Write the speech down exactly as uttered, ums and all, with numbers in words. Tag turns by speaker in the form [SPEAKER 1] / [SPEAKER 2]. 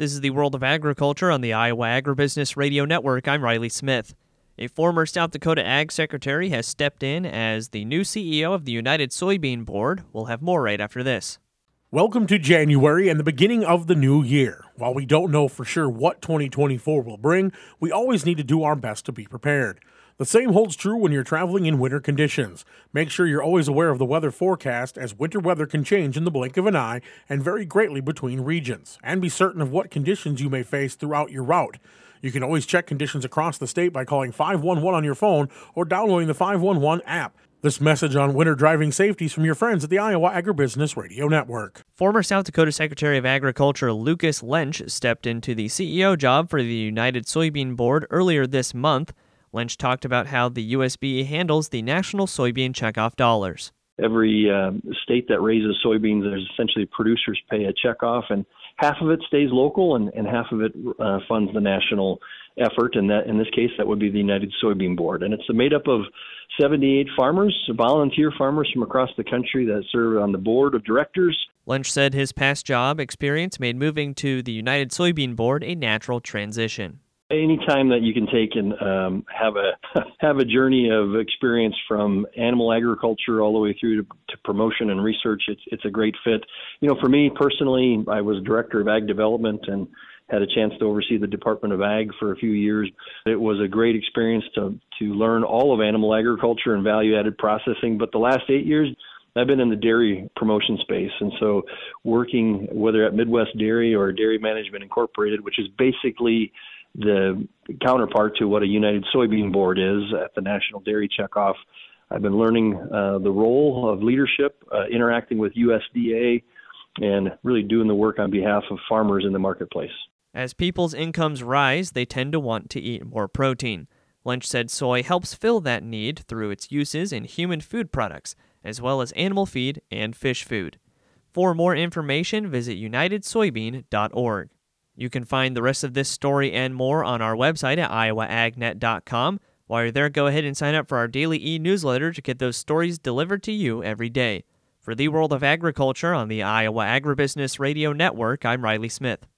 [SPEAKER 1] This is the World of Agriculture on the Iowa Agribusiness Radio Network. I'm Riley Smith. A former South Dakota Ag Secretary has stepped in as the new C E O of the United Soybean Board. We'll have more right after this.
[SPEAKER 2] Welcome to January and the beginning of the new year. While we don't know for sure what twenty twenty-four will bring, we always need to do our best to be prepared. The same holds true when you're traveling in winter conditions. Make sure you're always aware of the weather forecast, as winter weather can change in the blink of an eye and vary greatly between regions. And be certain of what conditions you may face throughout your route. You can always check conditions across the state by calling five one one on your phone or downloading the five one one app. This message on winter driving safety is from your friends at the Iowa Agribusiness Radio Network.
[SPEAKER 1] Former South Dakota Secretary of Agriculture Lucas Lench stepped into the C E O job for the United Soybean Board earlier this month. Lench talked about how the U S B handles the national soybean checkoff dollars.
[SPEAKER 3] Every uh, state that raises soybeans, there's essentially producers pay a checkoff, and half of it stays local and, and half of it uh, funds the national effort. And that, in this case, that would be the United Soybean Board. And it's made up of seventy-eight farmers, volunteer farmers from across the country that serve on the board of directors.
[SPEAKER 1] Lench said his past job experience made moving to the United Soybean Board a natural transition.
[SPEAKER 3] Any time that you can take and um, have a have a journey of experience from animal agriculture all the way through to, to promotion and research, it's it's a great fit. You know, for me personally, I was director of ag development and had a chance to oversee the Department of Ag for a few years. It was a great experience to to learn all of animal agriculture and value-added processing. But the last eight years, I've been in the dairy promotion space, and so working whether at Midwest Dairy or Dairy Management Incorporated, which is basically the counterpart to what a United Soybean Board is at the National Dairy Checkoff. I've been learning uh, the role of leadership, uh, interacting with U S D A, and really doing the work on behalf of farmers in the marketplace.
[SPEAKER 1] As people's incomes rise, they tend to want to eat more protein. Lench said soy helps fill that need through its uses in human food products, as well as animal feed and fish food. For more information, visit united soybean dot org. You can find the rest of this story and more on our website at iowa ag net dot com. While you're there, go ahead and sign up for our daily e-newsletter to get those stories delivered to you every day. For the World of Agriculture on the Iowa Agribusiness Radio Network, I'm Riley Smith.